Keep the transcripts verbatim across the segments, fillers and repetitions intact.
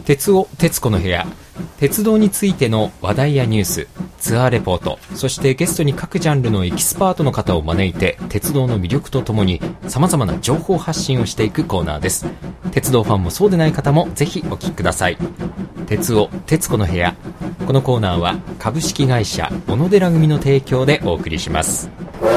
鉄尾鉄子の部屋、鉄道についての話題やニュース、ツアーレポート、そしてゲストに各ジャンルのエキスパートの方を招いて鉄道の魅力とともに様々な情報発信をしていくコーナーです。鉄道ファンもそうでない方もぜひお聞きください。鉄尾鉄子の部屋、このコーナーは株式会社小野寺組の提供でお送りします。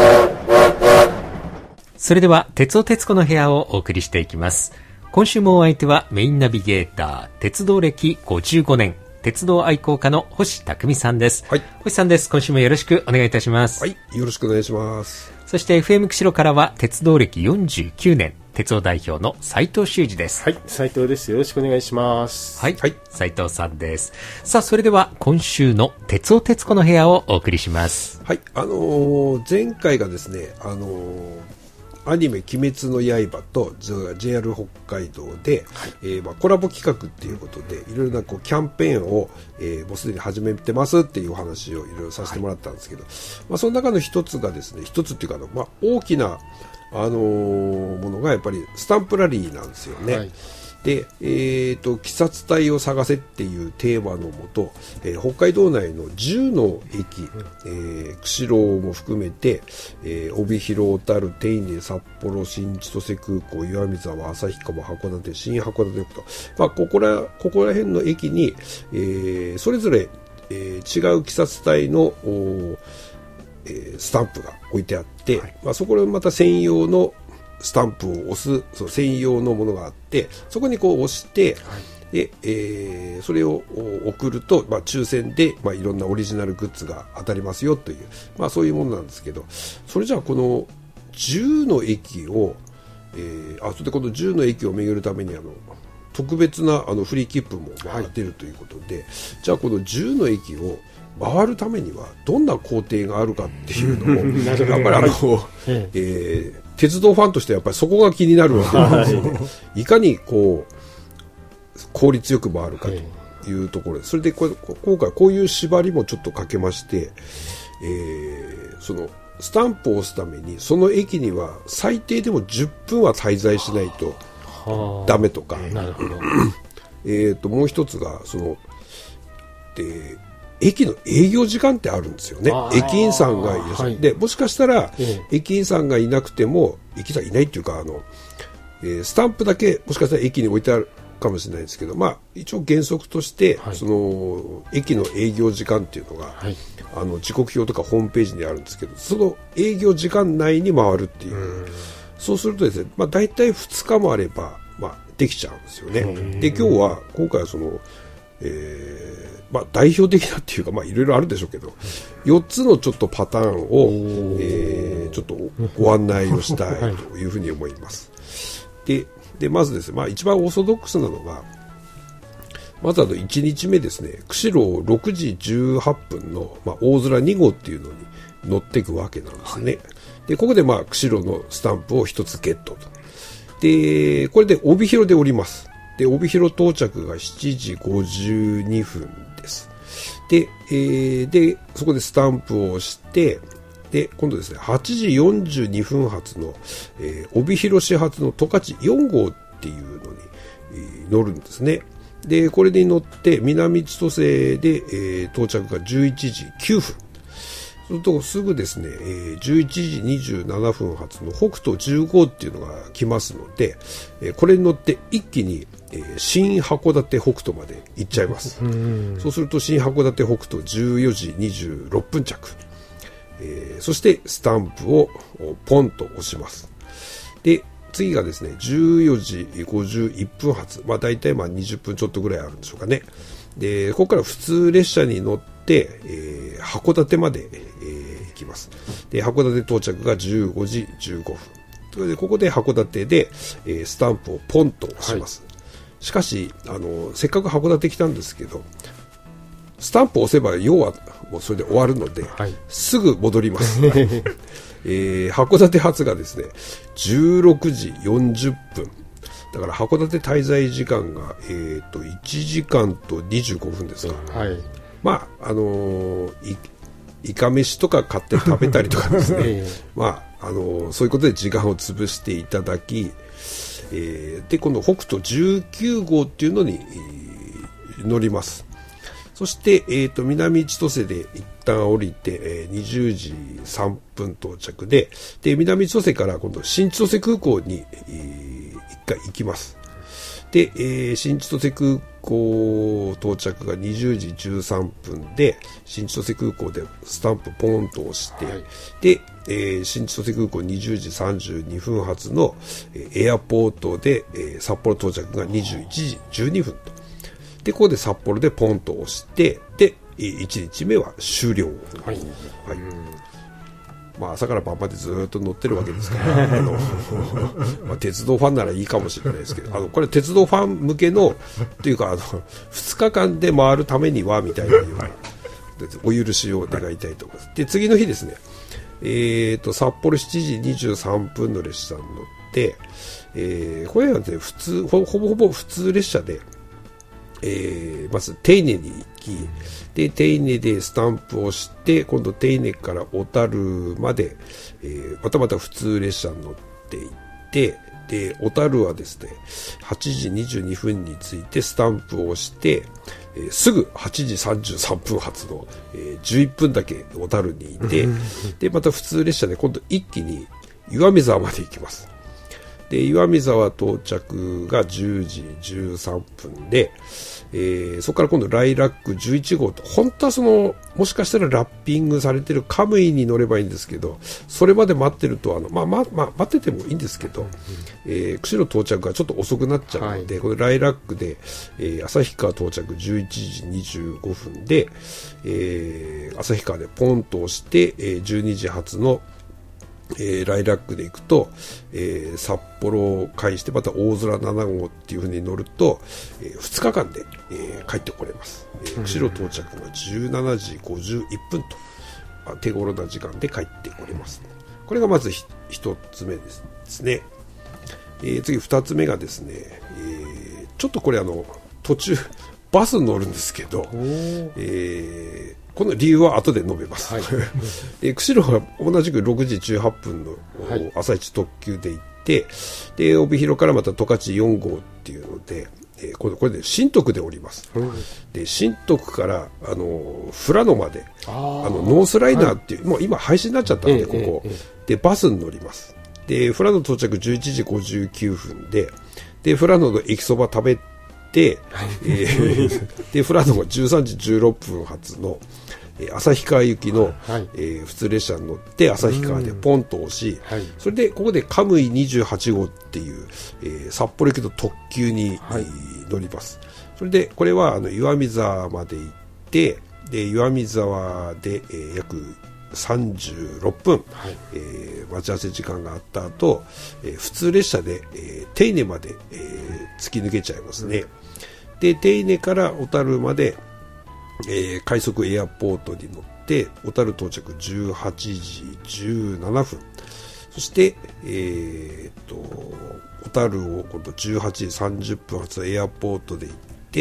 それでは鉄尾鉄子の部屋をお送りしていきます。今週もお相手はメインナビゲーター、鉄道歴ごじゅうごねん、鉄道愛好家の星匠さんです。 はい、 星さんです。今週もよろしくお願いいたします。 はい、よろしくお願いします。 そして エフエム 釧路からは鉄道歴よんじゅうきゅうねん、鉄道代表の斉藤修二です。 はい、斉藤です。よろしくお願いします。 はい、はい、斉藤さんです。さあ、それでは今週の鉄尾鉄子の部屋をお送りします。 はい、あのー、前回がですね、あのーアニメ鬼滅の刃と ジェイアール 北海道で、はい、えーまあ、コラボ企画っていうことでいろいろなこうキャンペーンを、えー、もうすでに始めてますっていうお話をいろいろさせてもらったんですけど、はい、まあ、その中の一つがですね、一つっていうか、まあ、大きな、あのー、ものがやっぱりスタンプラリーなんですよね。はい、で、えーと、鬼殺隊を探せっていうテーマのもと、えー、北海道内のじゅうの駅、えー、釧路も含めて、えー、帯広、小樽、手稲、札幌、新千歳空港、岩見沢、旭川、函館、新函館と、まあ、ここら、ここら辺の駅に、えー、それぞれ、えー、違う鬼殺隊の、えー、スタンプが置いてあって、はい、まあ、そこでまた専用のスタンプを押す、その専用のものがあって、そこにこう押して、はい、でえー、それを送ると、まあ、抽選で、まあ、いろんなオリジナルグッズが当たりますよという、まあ、そういうものなんですけど、それじゃあこのじゅうの駅を、えー、あそれでこのじゅうの駅を巡るためにあの特別なあのフリー切符もまあ出るということで、はい、じゃあこのじゅうの駅を回るためにはどんな工程があるかっていうのをやっぱりあの、えー、鉄道ファンとしてやっぱりそこが気になるわけなんですよね。いかにこう効率よく回るかというところです。それでこれ今回こういう縛りもちょっとかけまして、えー、そのスタンプを押すためにその駅には最低でもじゅっぷんは滞在しないとダメとか、 なるほど。 えーともう一つがそので駅の営業時間ってあるんですよね。駅員さんがいらっしゃる、はい、でもしかしたら、ええ、駅員さんがいなくても駅員さんいないっていうかあの、えー、スタンプだけもしかしたら駅に置いてあるかもしれないですけど、まあ、一応原則として、はい、その駅の営業時間っていうのが、はい、あの時刻表とかホームページにあるんですけど、その営業時間内に回るっていう、うそうするとですね、まあ、大体ふつかもあれば、まあ、できちゃうんですよね。で今日は今回はそのえーまあ、代表的なっていうか、まあ、いろいろあるでしょうけど、よっつのちょっとパターンを、えー、ちょっとご案内をしたいというふうに思います。で、でまずですね、まあ、一番オーソドックスなのが、まずあのいちにちめですね、釧路ろくじじゅうはっぷんの、まあ、大空に号っていうのに乗っていくわけなんですね。でここで、まあ、釧路のスタンプを一つゲットと。でこれで帯広で降ります。で帯広到着がしちじごじゅうにふんです。で、えー、でそこでスタンプを押して、で今度ですねはちじよんじゅうにふん発の、えー、帯広始発の十勝よん号っていうのに、えー、乗るんですね。でこれに乗って南千歳で、えー、到着がじゅういちじきゅうふん。それとすぐですね、えー、じゅういちじにじゅうななふん発の北斗じゅう号っていうのが来ますので、えー、これに乗って一気に、えー、新函館北斗まで行っちゃいます。うそうすると新函館北斗じゅうよじにじゅうろっぷん着、えー、そしてスタンプをポンと押します。で次がですねじゅうよじごじゅういっぷん発、まあ、大体まあにじゅっぷんちょっとぐらいあるんでしょうかね。でここから普通列車に乗ってで、えー、函館まで、えー、行きます。で函館到着がじゅうごじじゅうごふん。それでここで函館で、えー、スタンプをポンと押します。はい、しかしあのせっかく函館来たんですけど、スタンプを押せば要はもうそれで終わるので、はい、すぐ戻ります。えー、函館発がですねじゅうろくじよんじゅっぷんだから函館滞在時間が、えー、といちじかんとにじゅうごふんですか。はい、まああのー、い, いかめしとか買って食べたりとかですね、えーまああのー、そういうことで時間を潰していただき、えー、でこの北斗じゅうきゅう号っていうのに、え乗ります。そして、えー、と南千歳で一旦降りて、えー、にじゅうじさんぷん到着で、で南千歳から今度新千歳空港に、えー、一回行きます。で、えー、新千歳空港到着がにじゅうじじゅうさんぷんで、新千歳空港でスタンプポンと押して、はい、で、えー、新千歳空港にじゅうじさんじゅうにふん発の、えー、エアポートで、えー、札幌到着がにじゅういちじじゅうにふんと。で、ここで札幌でポンと押して、で、いちにちめは終了。はい。はい。まあ、朝から晩までずっと乗ってるわけですから、あのまあ、鉄道ファンならいいかもしれないですけど、あのこれ鉄道ファン向けのというか、あのふつかかんで回るためにはみたいなお許しを願いたいと思います。で、次の日ですね、えーと、札幌しちじにじゅうさんぷんの列車に乗って、えー、これは、ね、普通ほ、ほぼほぼ普通列車で、えー、まず手稲に行き、で手稲でスタンプをして、今度手稲から小樽まで、えー、またまた普通列車に乗っていって、で小樽はですねはちじにじゅうにふんに着いてスタンプを押して、えー、すぐはちじさんじゅうさんぷん発の、えー、じゅういっぷんだけ小樽にいて、でまた普通列車で今度一気に岩見沢まで行きます。で岩見沢到着がじゅうじじゅうさんぷんで、えー、そこから今度ライラックじゅういちごうと、本当はそのもしかしたらラッピングされてるカムイに乗ればいいんですけど、それまで待ってるとあの、まあまあまあ、待っててもいいんですけど、うんえー、釧路到着がちょっと遅くなっちゃうので、はい、これライラックで、えー、旭川到着じゅういちじにじゅうごふんで、えー、旭川でポンと押して、えー、じゅうにじ発のえー、ライラックで行くと、えー、札幌を介してまた大空ななごうっていう風に乗ると、えー、ふつかかんで、えー、帰ってこれます。えー、釧路到着がじゅうしちじごじゅういっぷんと、まあ、手頃な時間で帰ってこれます。これがまずひ一つ目ですですね。えー、次二つ目がですね、えー、ちょっとこれあの途中バスに乗るんですけど、えーこの理由は後で述べます。はい、で釧路は同じくろくじじゅうはっぷんの朝一特急で行って、で帯広からまた十勝よんごうっていうので、えー、これこれで新徳で降ります。うん、で新徳からあの富良野まであのノースライナーっていう、はい、もう今廃止になっちゃったんで、えー、ここ、えー、でバスに乗ります。で富良野到着じゅういちじごじゅうきゅうふんで、で富良野の駅そば食べて、はいえー、で富良野がじゅうさんじじゅうろっぷん発の旭川行きの、はいえー、普通列車に乗って旭川でポンと押し、はい、それでここでカムイにじゅうはちごうっていう、えー、札幌行きの特急に、はい、乗ります。それでこれはあの岩見沢まで行って、で岩見沢で、えー、約さんじゅうろっぷん、はいえー、待ち合わせ時間があった後、えー、普通列車で、えー、手稲まで、えー、突き抜けちゃいますね。で手稲から小樽までえー、快速エアポートに乗って小樽到着じゅうはちじじゅうななふん、そして、えー、と小樽を今度じゅうはちじさんじゅっぷん発エアポートで行って、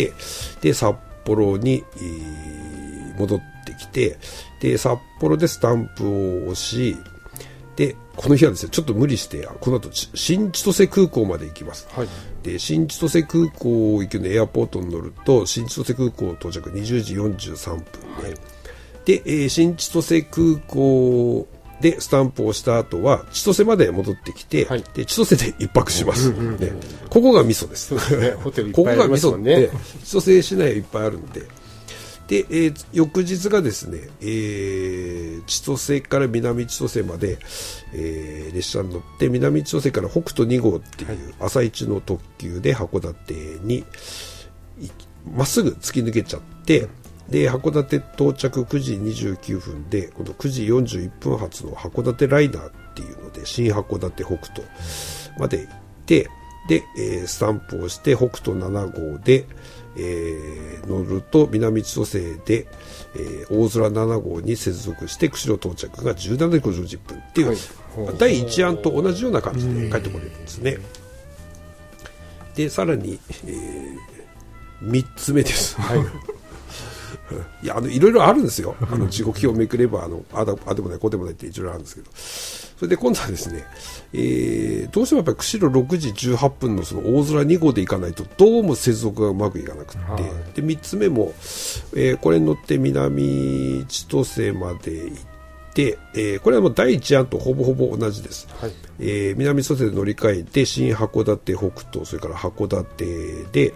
で札幌に、えー、戻ってきて、で札幌でスタンプを押し、でこの日はですねちょっと無理してこの後新千歳空港まで行きます。はい、で新千歳空港行きのエアポートに乗ると新千歳空港到着にじゅうじよんじゅうさんぷんで、はいでえー、新千歳空港でスタンプをした後は千歳まで戻ってきて、はい、で千歳で一泊します、うんうんうんね、ここがミソです。ですね、ホテルいっぱいありますもんね。ここがミソって千歳市内いっぱいあるんで、で、えー、翌日がですね、えー、千歳から南千歳まで、えー、列車に乗って南千歳から北斗にごうっていう朝一の特急で函館にまっすぐ突き抜けちゃって、で函館到着くじにじゅうきゅうふんで今度くじよんじゅういっぷん発の函館ライナーっていうので新函館北斗まで行って、で、えー、スタンプをして北斗ななごうでえー、乗ると南千歳で、えー、大空ななごうに接続して釧路到着がじゅうしちじごじゅういっぷんっていう、はい、だいいちあんと同じような感じで帰ってこれるんですね。でさらに、えー、みっつめです、はい、いやあのいろいろあるんですよ。あの時刻表をめくればあのあだあでもないこうでもないっていろいろあるんですけど、 それで今度はですね、えー、どうしてもやっぱり釧路ろくじじゅうはっぷんのその大空に号で行かないとどうも接続がうまくいかなくて、はい、でみっつめも、えー、これに乗って南千歳まで行って、えー、これはもう第一案とほぼほぼ同じです、はい、えー、南千歳で乗り換えて新函館北東、それから函館で、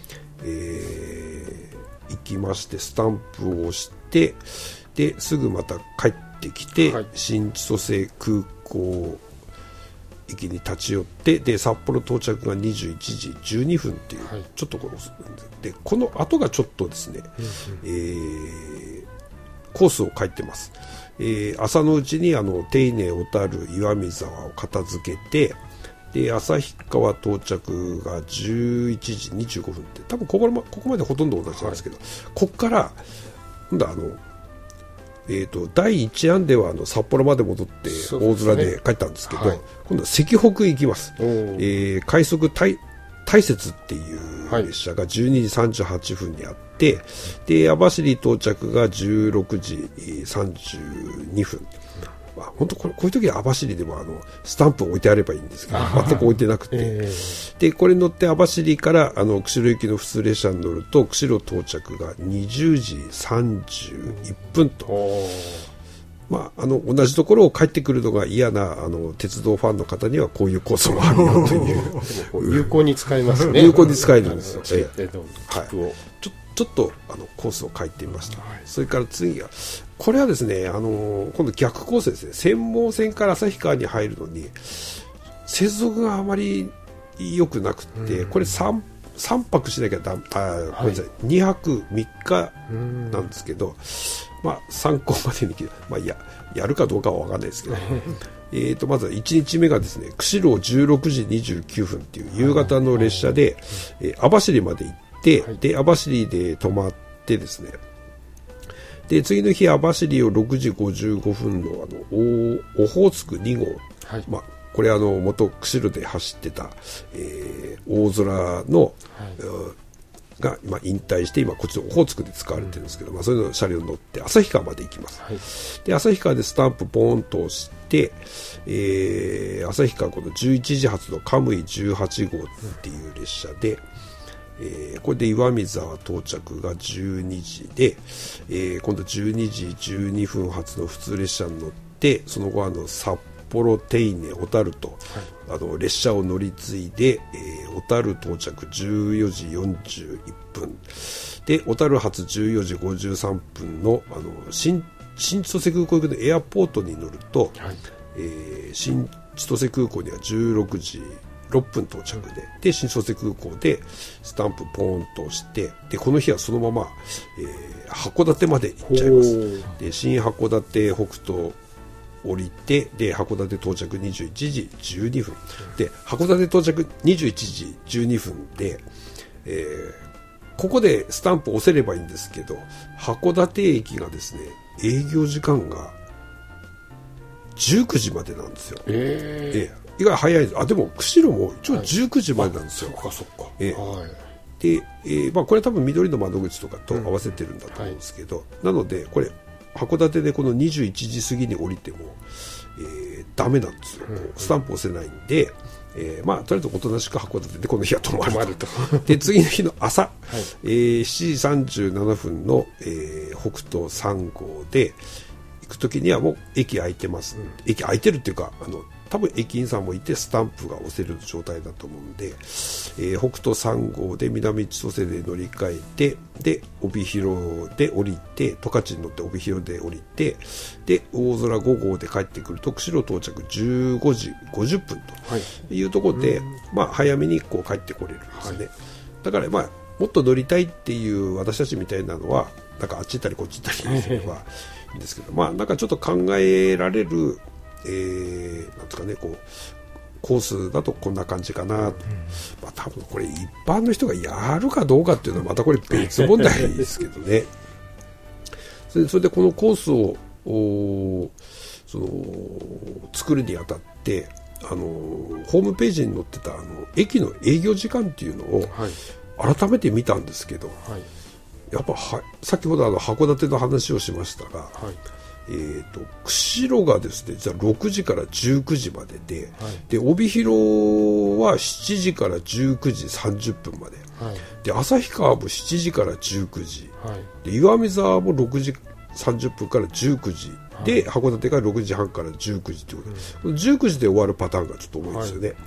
えー、行きましてスタンプを押してですぐまた帰ってきて、はい、新千歳空港駅に立ち寄ってで札幌到着がにじゅういちじじゅうにふんっていう、はい、ちょっとこのでこの後がちょっとですね、うんうん、えー、コースを書いてます、えー、朝のうちにあの手稲小樽岩見沢を片付けてで旭川到着がじゅういちじにじゅうごふんって多分ここま、ここまでほとんど同じなんですけど、はい、ここから今度はあのえー、とだいいち案ではあの札幌まで戻って大空で帰ったんですけど、ね、はい、今度は石北行きます、えー、快速大雪っていう列車がじゅうにじさんじゅうはっぷんにあって、はい、で網走到着がじゅうろくじさんじゅうにふん、まあ、本当こ, こういう時は網走でもあのスタンプを置いてあればいいんですけど全く置いてなくて、えー、でこれに乗って網走からあの釧路行きの普通列車に乗ると釧路到着がにじゅうじさんじゅういっぷんと、まあ、あの同じところを帰ってくるのが嫌なあの鉄道ファンの方にはこういうコースもあるよという有効に使えますね有効に使えるんですよ、 えー、はい、 ちょちょっとあのコースを書いてみました、はい、それから次がこれはですね、あの今度逆コースですね、専門線から旭川に入るのに接続があまり良くなくて、うん、これ 3, さんぱくしなきゃだあ、ごめんなさい、にはくみっかなんですけど、まあ、参考までに、まあ、や, やるかどうかは分かんないですけどえーとまずはいちにちめがですね釧路じゅうろくじにじゅうきゅうふんっていう夕方の列車で、えー、網走まで行ってで網走で泊まってですねで次の日網走をろくじごじゅうごふん の, あのオホーツクに号、はい、まあ、これあの元釧路で走ってた、えー、大空の、はい、が、まあ、引退して今こっちのオホーツクで使われてるんですけど、うん、まあ、それの車両に乗って旭川まで行きます、はい、で旭川でスタンプポーンと押して、えー、旭川このじゅういちじ発のカムイじゅうはち号っていう列車で、うん、えー、これで岩見沢到着がじゅうにじで、えー、今度じゅうにじじゅうにふん発の普通列車に乗ってその後あの札幌手稲小樽と、はい、あの列車を乗り継いで、えー、小樽到着じゅうよじよんじゅういっぷんで小樽発じゅうよじごじゅうさんぷん の, あの 新, 新千歳空港行きのエアポートに乗ると、はい、えー、新千歳空港にはじゅうろくじろっぷん到着で、で新千歳空港でスタンプポーンとしてでこの日はそのまま、えー、函館まで行っちゃいます。で新函館北東降りてで函館到着にじゅういちじじゅうにふんで函館到着にじゅういちじじゅうにふんで、えー、ここでスタンプ押せればいいんですけど函館駅がですね営業時間がじゅうくじまでなんですよ。えーえー意外早いです。あでも釧路も一応じゅうくじまでなんですよ。はい、そっかそっか。えーはい、で、えーまあ、これは多分緑の窓口とかと合わせてるんだと思うんですけど、うんはい、なのでこれ函館でこのにじゅういちじ過ぎに降りても、えー、ダメなんですよ、うん、スタンプ押せないんで、えーまあ、とりあえずおとなしく函館でこの日は泊まる と, るとで次の日の朝、はい、えー、しちじさんじゅうななふんの、えー、北東さん号で行く時にはもう駅空いてます、うん、駅空いてるっていうかあの多分駅員さんもいてスタンプが押せる状態だと思うんで、えー、北東さん号で南千歳で乗り換えてで帯広で降りて十勝に乗って帯広で降りてで大空ご号で帰ってくると釧路到着じゅうごじごじゅっぷんというところで、はい、まあ、早めにこう帰ってこれるんですね、はい、だから、まあ、もっと乗りたいっていう私たちみたいなのはなんかあっち行ったりこっち行ったりすればいいんですけど、まあ、なんかちょっと考えられるえー、なんとかねこうコースだとこんな感じかなと、うん、まあ、多分これ一般の人がやるかどうかっていうのはまたこれ別問題ですけどねそれで、それでこのコースをその作るにあたってあのホームページに載ってたあの駅の営業時間っていうのを改めて見たんですけど、はい、やっぱは先ほどあの函館の話をしましたが、はい、 えー、と釧路がですね、実はろくじからじゅうくじまでで、はい、で帯広はしちじからじゅうくじさんじゅっぷんまで、はい、で旭川もしちじからじゅうくじ、はい、で岩見沢もろくじさんじゅっぷんからじゅうくじで、はい、函館がろくじはんからじゅうくじということで、うん、じゅうくじで終わるパターンがちょっと多いですよね、はい、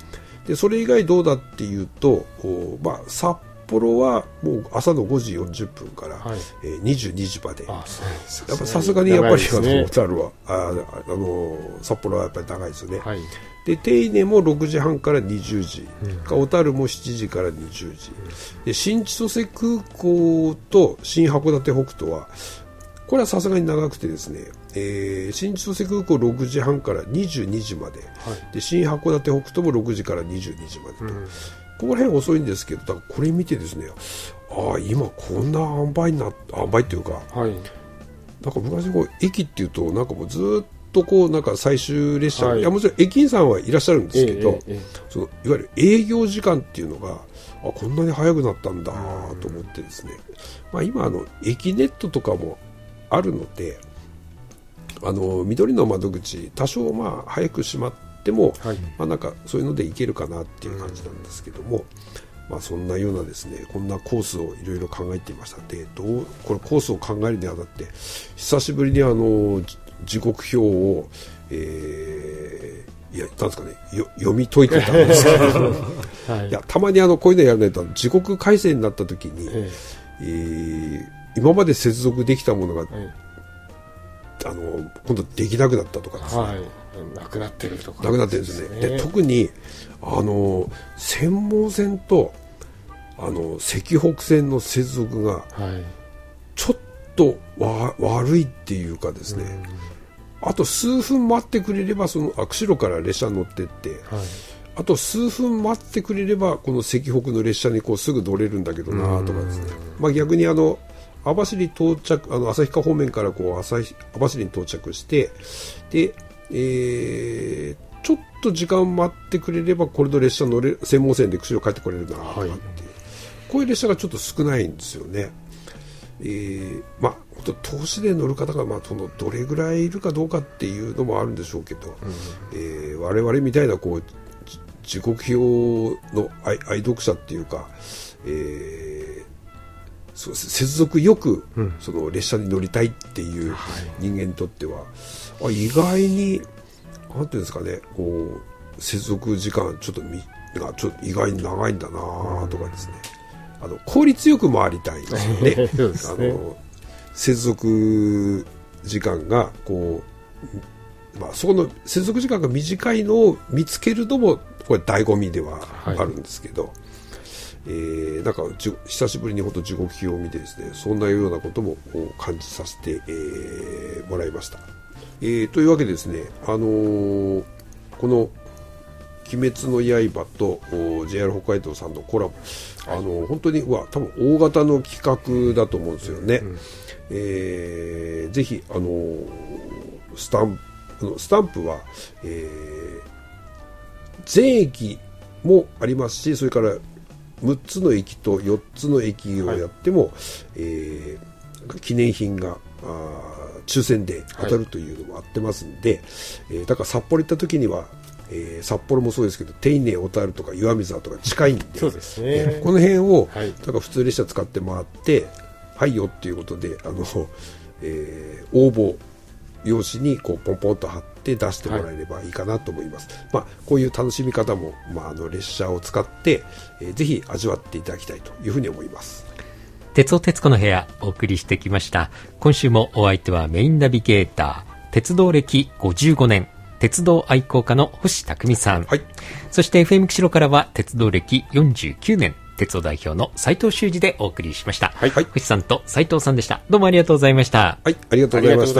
でそれ以外どうだっていうと、まあ、札幌はもう朝のごじよんじゅっぷんから、はい、えー、にじゅうにじまで、あ、そうやっぱさすがにやっぱり、ね、あの小樽はああの札幌はやっぱり長いですよね、はい、で手稲もろくじはんからにじゅうじ、うん、小樽もしちじからにじゅうじ、うん、で新千歳空港と新函館北斗はこれはさすがに長くてですね、えー、新千歳空港ろくじはんからにじゅうにじまで、はい、で新函館北斗もろくじからにじゅうにじまでと、うん、ここら辺遅いんですけど、だからこれ見てですね、ああ今こんな塩梅にな塩梅っていうか、はい、なんか昔こう駅っていうとなんかもうずっとこうなんか最終列車、はい、いやもちろん駅員さんはいらっしゃるんですけど、ええええ、そのいわゆる営業時間っていうのがあこんなに早くなったんだと思ってですね、まあ、今あの駅ネットとかもあるので、あの緑の窓口多少まあ早く閉まってでも、はい、まあ、なんかそういうのでいけるかなっていう感じなんですけども、まあ、そんなようなですねこんなコースをいろいろ考えていました。でどうこれコースを考えるにあたって久しぶりにあの時刻表を、えー、いやなんですかねよ読み解いてたんですけど、はい、いやたまにあのこういうのやらないと時刻改正になった時に、ええー、今まで接続できたものが、ええ、あの今度できなくなったとかですね、はい、 なくなってるとか、 なくなってるんですね。で特にあの釧網線とあの石北線の接続がちょっとわ悪いっていうかですね、あと数分待ってくれればその釧路から列車に乗ってって、はい、あと数分待ってくれればこの石北の列車にこうすぐ乗れるんだけどなとかですね、まあ、逆にあの網走到着あの旭川方面からこう網走に到着してでえー、ちょっと時間待ってくれればこれの列車乗れ専門線で釧路帰ってこれるなとかっていう、はい、こういう列車がちょっと少ないんですよね。えー、まあ本当投資で乗る方がまあそのどれぐらいいるかどうかっていうのもあるんでしょうけど、うんえー、我々みたいなこう時刻表の愛、愛読者っていうか、えーそう接続よくその列車に乗りたいっていう人間にとっては、うん、あ意外になんていうんですかねこう接続時間ちょっとみがちょっと意外に長いんだなとかですね、うん、あの効率よく回りたいですよねあの接続時間がこう、まあ、そこの接続時間が短いのを見つけるのもこれ醍醐味ではあるんですけど、はいえー、なんか久しぶりに本当時刻表を見てですねそんなようなことも感じさせて、えー、もらいました、えー、というわけでですね、あのー、この鬼滅の刃と ジェイアール 北海道さんのコラボ、あのー、本当にうわ多分大型の企画だと思うんですよね、うんえー、ぜひ、あのー、スタンプスタンプは、えー、全駅もありますしそれからむっつの駅とよっつの駅をやっても、はいえー、記念品が抽選で当たるというのもあってますんで、はいえー、だから札幌行った時には、えー、札幌もそうですけど手稲小樽とか岩見沢とか近いんでそうですね、 えー、この辺を、はい、だから普通列車使って回ってはいよっていうことであの、えー、応募用紙にこうポンポンと貼って出してもらえればいいかなと思います、はいまあ、こういう楽しみ方も、まあ、あの列車を使って、えー、ぜひ味わっていただきたいというふうに思います。 鉄尾鉄子の部屋お送りしてきました。今週もお相手はメインナビゲーター鉄道歴ごじゅうごねん鉄道愛好家の星匠さん、はい、そして エフエム 釧路からは鉄道歴よんじゅうきゅうねん鉄道代表の斉藤修二でお送りしました、はい、星さんと斉藤さんでした。どうもありがとうございました。 はい、ありがとうございました。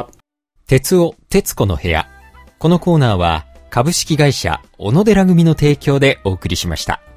鉄尾鉄子の部屋、このコーナーは株式会社小野寺組の提供でお送りしました。